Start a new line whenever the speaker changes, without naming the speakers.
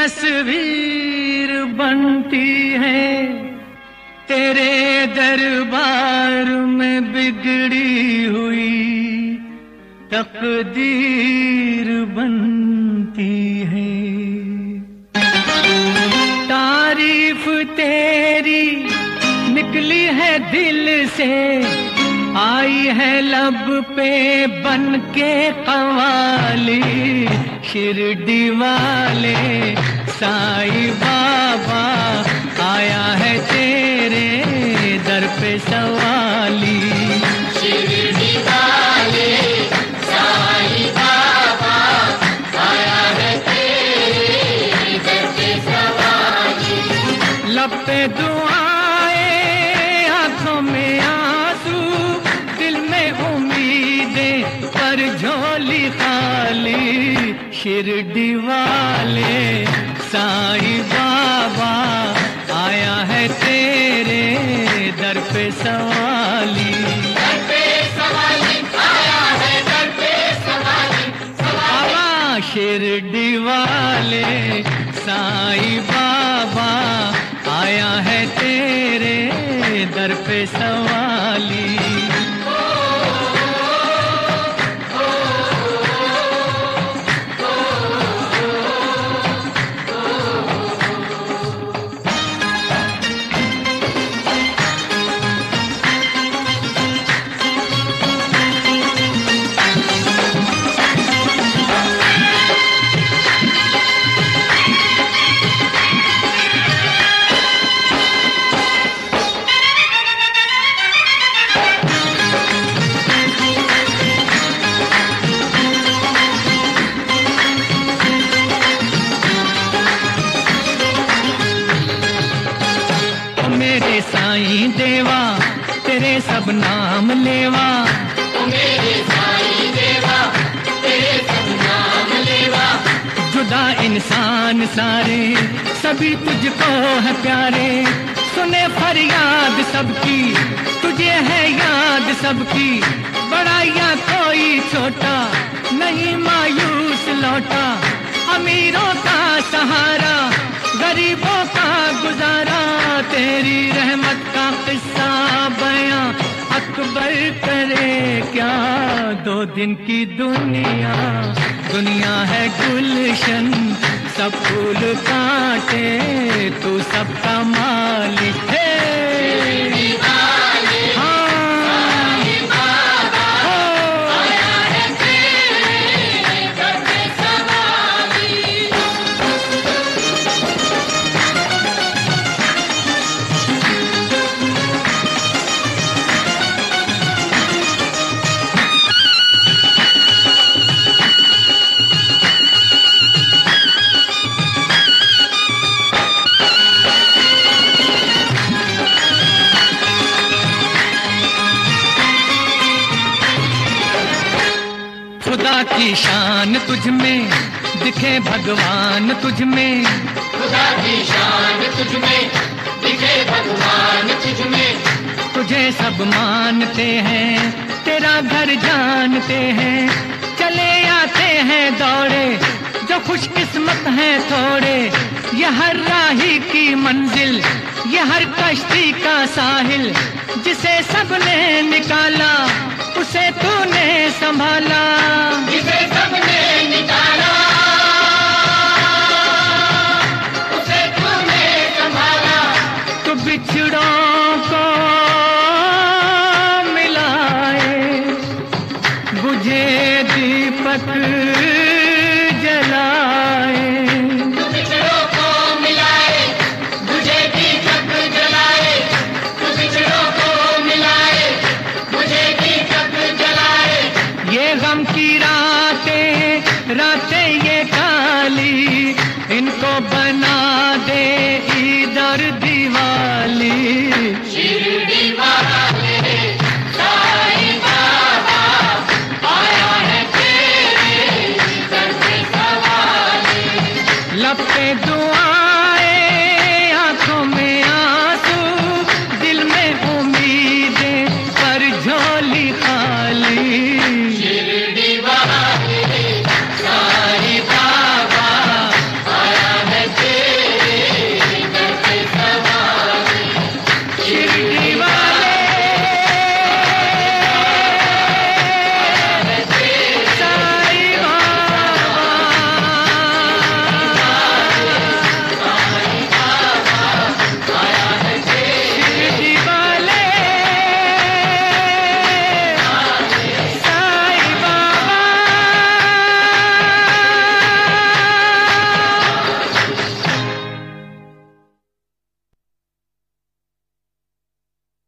तस्वीर बनती है तेरे दरबार में बिगड़ी हुई तकदीर बनती है। तारीफ तेरी निकली है दिल से, आई है लब पे बन के कवाली। शिरडी वाले साईं बाबा आया है तेरे दर पे सवाली।
शिरडी वाले साईं बाबा आया है तेरे दर पे सवाली।
लब पे दुआएं, आंखों में आंसू, दिल में उम्मीदें पर झोली खाली। शिरडी वाले साईं बाबा आया है तेरे दर पे सवाली।
दर पे सवाली आया है, दर पे सवाली
बाबा शिरडी वाले साईं बाबा आया है तेरे दर पे सवाली। मेरे साईं देवा तेरे सब नाम लेवा।
मेरे साईं देवा तेरे सब नाम लेवा।
जुदा इंसान सारे सभी तुझको है प्यारे। सुने फरियाद सबकी तुझे है याद सबकी। बड़ा या कोई छोटा नहीं मायूस लौटा। अमीरों का सहारा गरीबों का गुजारा। तेरी रहमत का किस्सा बयां अकबर करे क्या। 2 दिन की दुनिया दुनिया है गुलशन, सब फूल काटे तू सबका मालिक है। खुदा की शान तुझ में दिखे भगवान तुझ में।
खुदा की शान तुझ में दिखे भगवान तुझ में।
तुझे सब मानते हैं तेरा घर जानते हैं। चले आते हैं दौड़े जो खुशकिस्मत हैं थोड़े। ये हर राही की मंजिल, ये हर कश्ती का साहिल। जिसे सबने निकाला उसे तूने संभाला।
जिसे सबने निकाला उसे तूने संभाला।
तो बिछड़ों को मिलाए बुझे दीपक जलाए।
तू बिछड़ों को मिलाए बुझे दीपक जलाए। तू बिछड़ों को मिलाए बुझे दीपक जलाए।
ये गम की रातें ये काली, इनको बना दे ईद और दिवाली।
शिरडी वाले साईं बाबा आया है तेरे दर पे सवाली।
लब पे